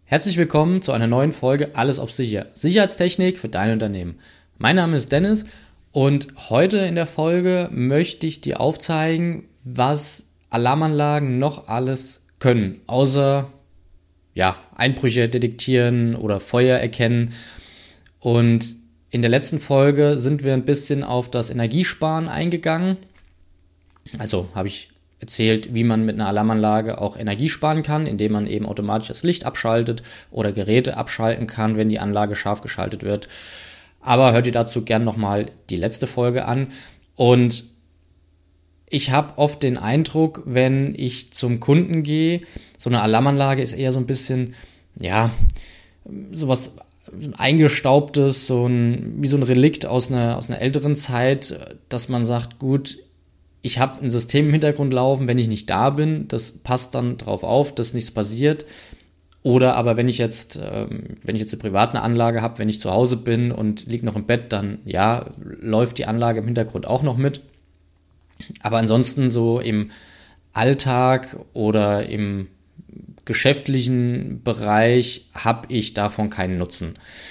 Herzlich willkommen zu einer neuen Folge Alles auf Sicher. Sicherheitstechnik für dein Unternehmen. Mein Name ist Dennis und heute in der Folge möchte ich dir aufzeigen, was Alarmanlagen noch alles können, außer Einbrüche detektieren oder Feuer erkennen. Und in der letzten Folge sind wir ein bisschen auf das Energiesparen eingegangen. Also habe ich erzählt, wie man mit einer Alarmanlage auch Energie sparen kann, indem man eben automatisch das Licht abschaltet oder Geräte abschalten kann, wenn die Anlage scharf geschaltet wird. Aber hört ihr dazu gern nochmal die letzte Folge an. Und ich habe oft den Eindruck, wenn ich zum Kunden gehe, so eine Alarmanlage ist eher so ein bisschen, sowas eingestaubtes, wie so ein Relikt aus einer älteren Zeit, dass man sagt, gut, ich habe ein System im Hintergrund laufen, wenn ich nicht da bin, das passt dann drauf auf, dass nichts passiert. Oder aber wenn ich jetzt eine private Anlage habe, wenn ich zu Hause bin und liege noch im Bett, dann läuft die Anlage im Hintergrund auch noch mit. Aber ansonsten so im Alltag oder im geschäftlichen Bereich habe ich davon keinen Nutzen.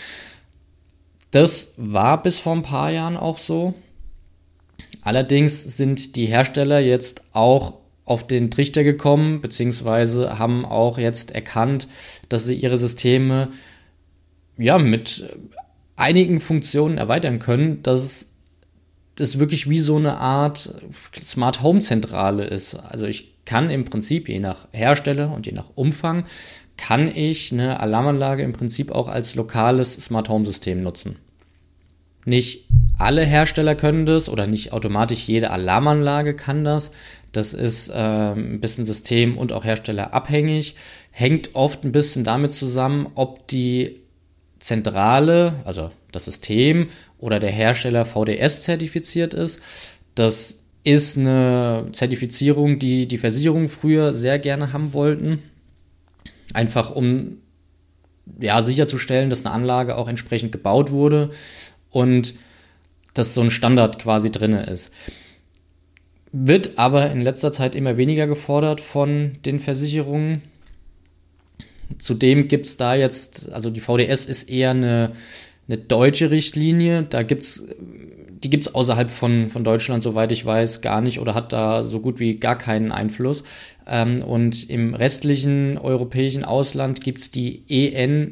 Das war bis vor ein paar Jahren auch so. Allerdings sind die Hersteller jetzt auch auf den Trichter gekommen, beziehungsweise haben auch jetzt erkannt, dass sie ihre Systeme mit einigen Funktionen erweitern können, dass das wirklich wie so eine Art Smart Home Zentrale ist. Also ich kann im Prinzip, je nach Hersteller und je nach Umfang, kann ich eine Alarmanlage im Prinzip auch als lokales Smart Home System nutzen. Nicht alle Hersteller können das oder nicht automatisch jede Alarmanlage kann das. Das ist ein bisschen System- und auch Hersteller abhängig. Hängt oft ein bisschen damit zusammen, ob die Zentrale, also das System oder der Hersteller VDS zertifiziert ist. Das ist eine Zertifizierung, die die Versicherungen früher sehr gerne haben wollten. Einfach um sicherzustellen, dass eine Anlage auch entsprechend gebaut wurde und dass so ein Standard quasi drin ist. Wird aber in letzter Zeit immer weniger gefordert von den Versicherungen. Zudem gibt es da jetzt, also die VDS ist eher eine deutsche Richtlinie, die gibt's außerhalb von Deutschland, soweit ich weiß, gar nicht oder hat da so gut wie gar keinen Einfluss. Und im restlichen europäischen Ausland gibt es die EN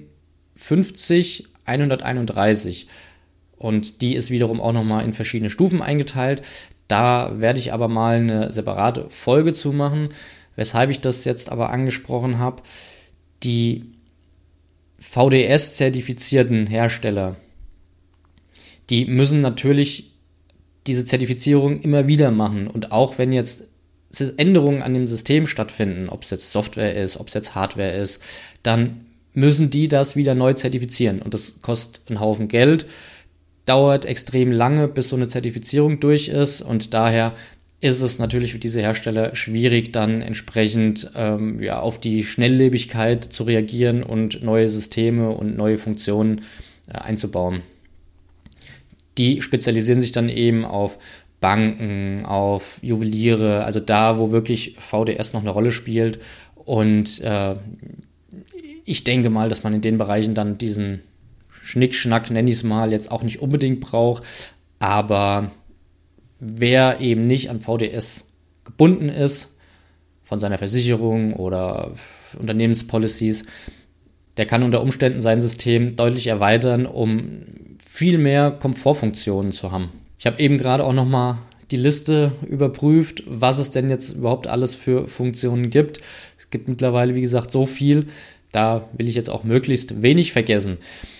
50131. Und die ist wiederum auch nochmal in verschiedene Stufen eingeteilt. Da werde ich aber mal eine separate Folge zu machen. Weshalb ich das jetzt aber angesprochen habe, die VDS-zertifizierten Hersteller, die müssen natürlich diese Zertifizierung immer wieder machen. Und auch wenn jetzt Änderungen an dem System stattfinden, ob es jetzt Software ist, ob es jetzt Hardware ist, dann müssen die das wieder neu zertifizieren. Und das kostet einen Haufen Geld. Dauert extrem lange, bis so eine Zertifizierung durch ist und daher ist es natürlich für diese Hersteller schwierig, dann entsprechend auf die Schnelllebigkeit zu reagieren und neue Systeme und neue Funktionen einzubauen. Die spezialisieren sich dann eben auf Banken, auf Juweliere, also da, wo wirklich VDS noch eine Rolle spielt und ich denke mal, dass man in den Bereichen dann diesen Schnickschnack, nenne ich es mal, jetzt auch nicht unbedingt braucht, aber wer eben nicht an VDS gebunden ist, von seiner Versicherung oder Unternehmenspolicies, der kann unter Umständen sein System deutlich erweitern, um viel mehr Komfortfunktionen zu haben. Ich habe eben gerade auch nochmal die Liste überprüft, was es denn jetzt überhaupt alles für Funktionen gibt. Es gibt mittlerweile, wie gesagt, so viel, da will ich jetzt auch möglichst wenig vergessen.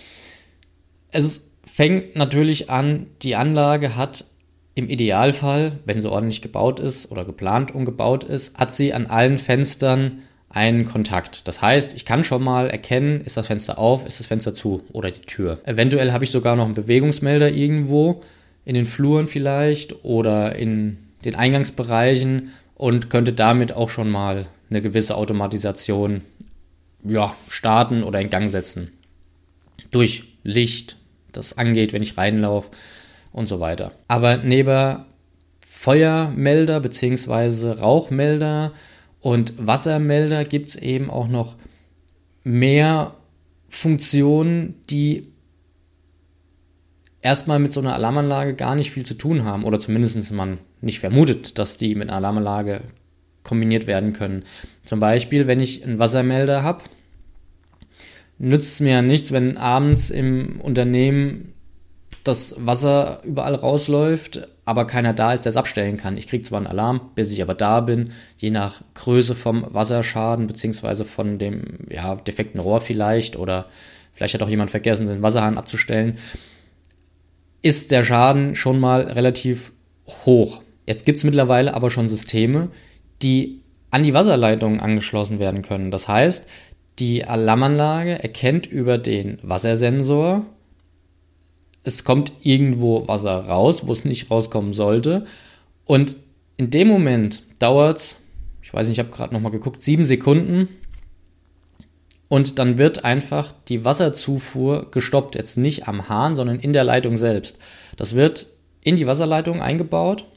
Es fängt natürlich an, die Anlage hat im Idealfall, wenn sie ordentlich gebaut ist oder geplant umgebaut ist, hat sie an allen Fenstern einen Kontakt. Das heißt, ich kann schon mal erkennen, ist das Fenster auf, ist das Fenster zu oder die Tür. Eventuell habe ich sogar noch einen Bewegungsmelder irgendwo, in den Fluren vielleicht oder in den Eingangsbereichen und könnte damit auch schon mal eine gewisse Automatisation starten oder in Gang setzen. Durch Licht, das angeht, wenn ich reinlaufe und so weiter. Aber neben Feuermelder bzw. Rauchmelder und Wassermelder gibt es eben auch noch mehr Funktionen, die erstmal mit so einer Alarmanlage gar nicht viel zu tun haben oder zumindest man nicht vermutet, dass die mit einer Alarmanlage kombiniert werden können. Zum Beispiel, wenn ich einen Wassermelder habe, nützt es mir ja nichts, wenn abends im Unternehmen das Wasser überall rausläuft, aber keiner da ist, der es abstellen kann. Ich kriege zwar einen Alarm, bis ich aber da bin, je nach Größe vom Wasserschaden beziehungsweise von dem defekten Rohr vielleicht oder vielleicht hat auch jemand vergessen, den Wasserhahn abzustellen, ist der Schaden schon mal relativ hoch. Jetzt gibt es mittlerweile aber schon Systeme, die an die Wasserleitung angeschlossen werden können. Das heißt, die Alarmanlage erkennt über den Wassersensor, es kommt irgendwo Wasser raus, wo es nicht rauskommen sollte. Und in dem Moment dauert es, ich weiß nicht, ich habe gerade nochmal geguckt, 7 Sekunden. Und dann wird einfach die Wasserzufuhr gestoppt. Jetzt nicht am Hahn, sondern in der Leitung selbst. Das wird in die Wasserleitung eingebaut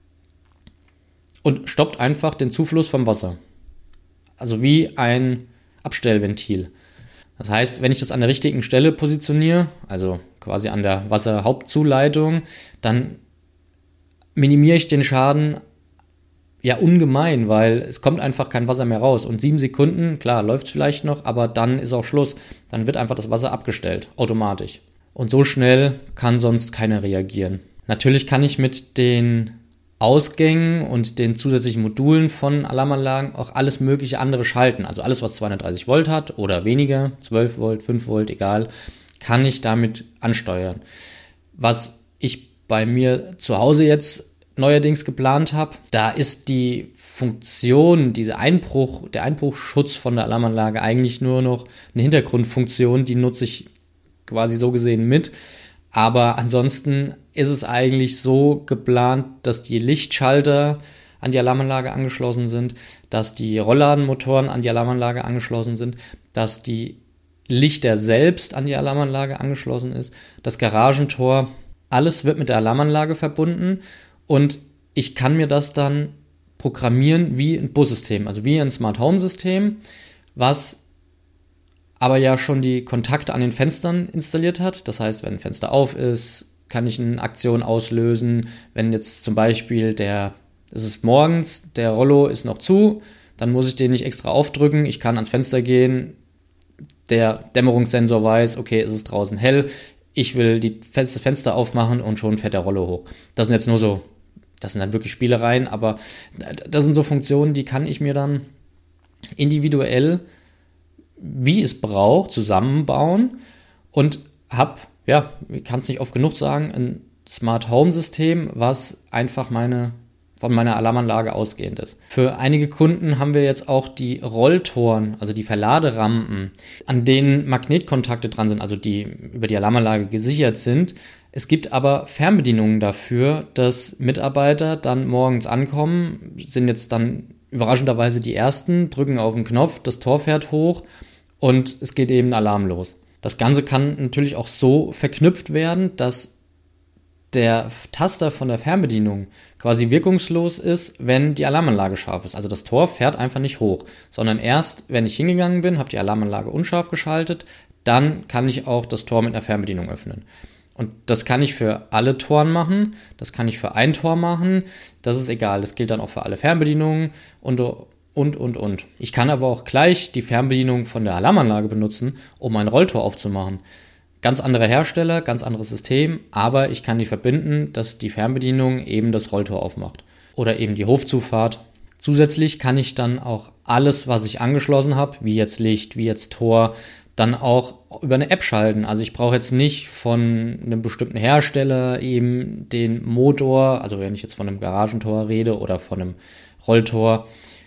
und stoppt einfach den Zufluss vom Wasser. Also wie ein Abstellventil. Das heißt, wenn ich das an der richtigen Stelle positioniere, also quasi an der Wasserhauptzuleitung, dann minimiere ich den Schaden ja ungemein, weil es kommt einfach kein Wasser mehr raus. Und 7 Sekunden, klar, läuft es vielleicht noch, aber dann ist auch Schluss. Dann wird einfach das Wasser abgestellt, automatisch. Und so schnell kann sonst keiner reagieren. Natürlich kann ich mit den Ausgängen und den zusätzlichen Modulen von Alarmanlagen auch alles mögliche andere schalten. Also alles, was 230 Volt hat oder weniger, 12 Volt, 5 Volt, egal, kann ich damit ansteuern. Was ich bei mir zu Hause jetzt neuerdings geplant habe, da ist die Funktion, der Einbruchschutz von der Alarmanlage eigentlich nur noch eine Hintergrundfunktion, die nutze ich quasi so gesehen mit. Aber ansonsten ist es eigentlich so geplant, dass die Lichtschalter an die Alarmanlage angeschlossen sind, dass die Rollladenmotoren an die Alarmanlage angeschlossen sind, dass die Lichter selbst an die Alarmanlage angeschlossen ist, das Garagentor, alles wird mit der Alarmanlage verbunden und ich kann mir das dann programmieren wie ein Bussystem, also wie ein Smart Home System, was aber ja schon die Kontakte an den Fenstern installiert hat. Das heißt, wenn ein Fenster auf ist, kann ich eine Aktion auslösen. Wenn jetzt zum Beispiel es ist morgens, der Rollo ist noch zu, dann muss ich den nicht extra aufdrücken. Ich kann ans Fenster gehen, der Dämmerungssensor weiß, okay, es ist draußen hell, ich will die Fenster aufmachen und schon fährt der Rollo hoch. Das sind jetzt nur so, das sind dann wirklich Spielereien, aber das sind so Funktionen, die kann ich mir dann individuell, wie es braucht, zusammenbauen und habe, ich kann es nicht oft genug sagen, ein Smart Home System, was einfach von meiner Alarmanlage ausgehend ist. Für einige Kunden haben wir jetzt auch die Rolltoren, also die Verladerampen, an denen Magnetkontakte dran sind, also die über die Alarmanlage gesichert sind. Es gibt aber Fernbedienungen dafür, dass Mitarbeiter dann morgens ankommen, sind jetzt dann überraschenderweise die Ersten, drücken auf den Knopf, das Tor fährt hoch und es geht eben ein Alarm los. Das Ganze kann natürlich auch so verknüpft werden, dass der Taster von der Fernbedienung quasi wirkungslos ist, wenn die Alarmanlage scharf ist. Also das Tor fährt einfach nicht hoch, sondern erst, wenn ich hingegangen bin, habe die Alarmanlage unscharf geschaltet, dann kann ich auch das Tor mit einer Fernbedienung öffnen. Und das kann ich für alle Toren machen, das kann ich für ein Tor machen, das ist egal, das gilt dann auch für alle Fernbedienungen und. Ich kann aber auch gleich die Fernbedienung von der Alarmanlage benutzen, um ein Rolltor aufzumachen. Ganz anderer Hersteller, ganz anderes System, aber ich kann die verbinden, dass die Fernbedienung eben das Rolltor aufmacht. Oder eben die Hofzufahrt. Zusätzlich kann ich dann auch alles, was ich angeschlossen habe, wie jetzt Licht, wie jetzt Tor, dann auch über eine App schalten. Also ich brauche jetzt nicht von einem bestimmten Hersteller eben den Motor, also wenn ich jetzt von einem Garagentor rede oder von einem Rolltor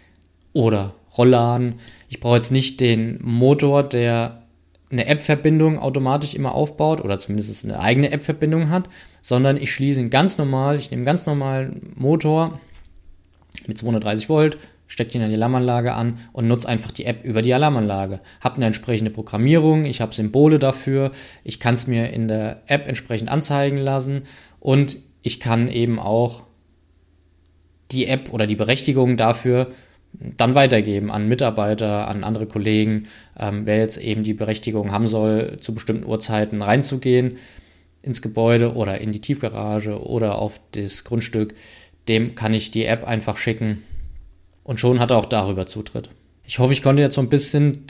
oder Rollladen, ich brauche jetzt nicht den Motor, der eine App-Verbindung automatisch immer aufbaut oder zumindest eine eigene App-Verbindung hat, sondern ich schließe ihn ganz normal, ich nehme einen ganz normalen Motor mit 230 Volt, stecke ihn an die Alarmanlage an und nutze einfach die App über die Alarmanlage. Habe eine entsprechende Programmierung, ich habe Symbole dafür, ich kann es mir in der App entsprechend anzeigen lassen und ich kann eben auch die App oder die Berechtigung dafür dann weitergeben an Mitarbeiter, an andere Kollegen, wer jetzt eben die Berechtigung haben soll, zu bestimmten Uhrzeiten reinzugehen ins Gebäude oder in die Tiefgarage oder auf das Grundstück, dem kann ich die App einfach schicken und schon hat er auch darüber Zutritt. Ich hoffe, ich konnte jetzt so ein bisschen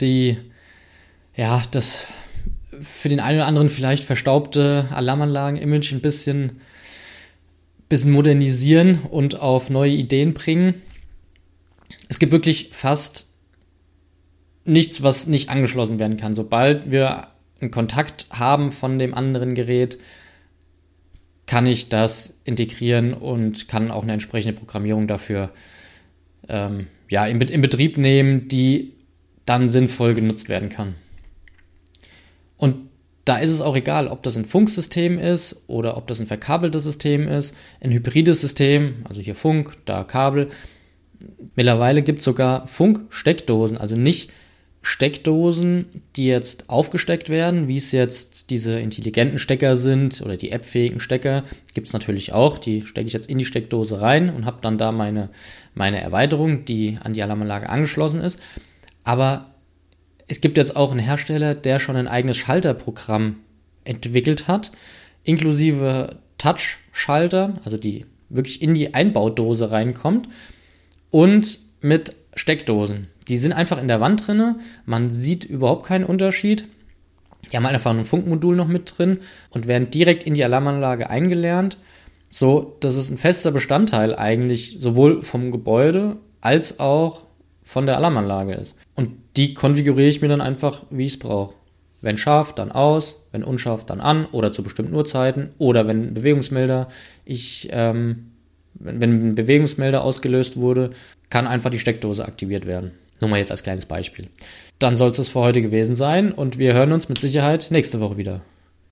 das für den einen oder anderen vielleicht verstaubte Alarmanlagen-Image ein bisschen modernisieren und auf neue Ideen bringen. Es gibt wirklich fast nichts, was nicht angeschlossen werden kann. Sobald wir einen Kontakt haben von dem anderen Gerät, kann ich das integrieren und kann auch eine entsprechende Programmierung dafür in Betrieb nehmen, die dann sinnvoll genutzt werden kann. Und da ist es auch egal, ob das ein Funksystem ist oder ob das ein verkabeltes System ist, ein hybrides System, also hier Funk, da Kabel. Mittlerweile gibt es sogar Funksteckdosen, also nicht Steckdosen, die jetzt aufgesteckt werden, wie es jetzt diese intelligenten Stecker sind oder die appfähigen Stecker, gibt es natürlich auch. Die stecke ich jetzt in die Steckdose rein und habe dann da meine Erweiterung, die an die Alarmanlage angeschlossen ist. Aber es gibt jetzt auch einen Hersteller, der schon ein eigenes Schalterprogramm entwickelt hat, inklusive Touch-Schalter, also die wirklich in die Einbaudose reinkommt und mit Steckdosen. Die sind einfach in der Wand drin, man sieht überhaupt keinen Unterschied. Die haben einfach ein Funkmodul noch mit drin und werden direkt in die Alarmanlage eingelernt, so dass es ein fester Bestandteil eigentlich sowohl vom Gebäude als auch von der Alarmanlage ist. Und die konfiguriere ich mir dann einfach, wie ich es brauche. Wenn scharf, dann aus, wenn unscharf, dann an oder zu bestimmten Uhrzeiten oder wenn ein Bewegungsmelder wenn ein Bewegungsmelder ausgelöst wurde, kann einfach die Steckdose aktiviert werden. Nur mal jetzt als kleines Beispiel. Dann soll es das für heute gewesen sein und wir hören uns mit Sicherheit nächste Woche wieder.